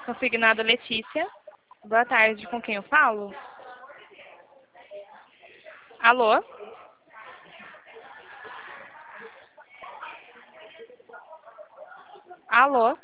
Consignada Letícia. Boa tarde, com quem eu falo? Alô? Alô?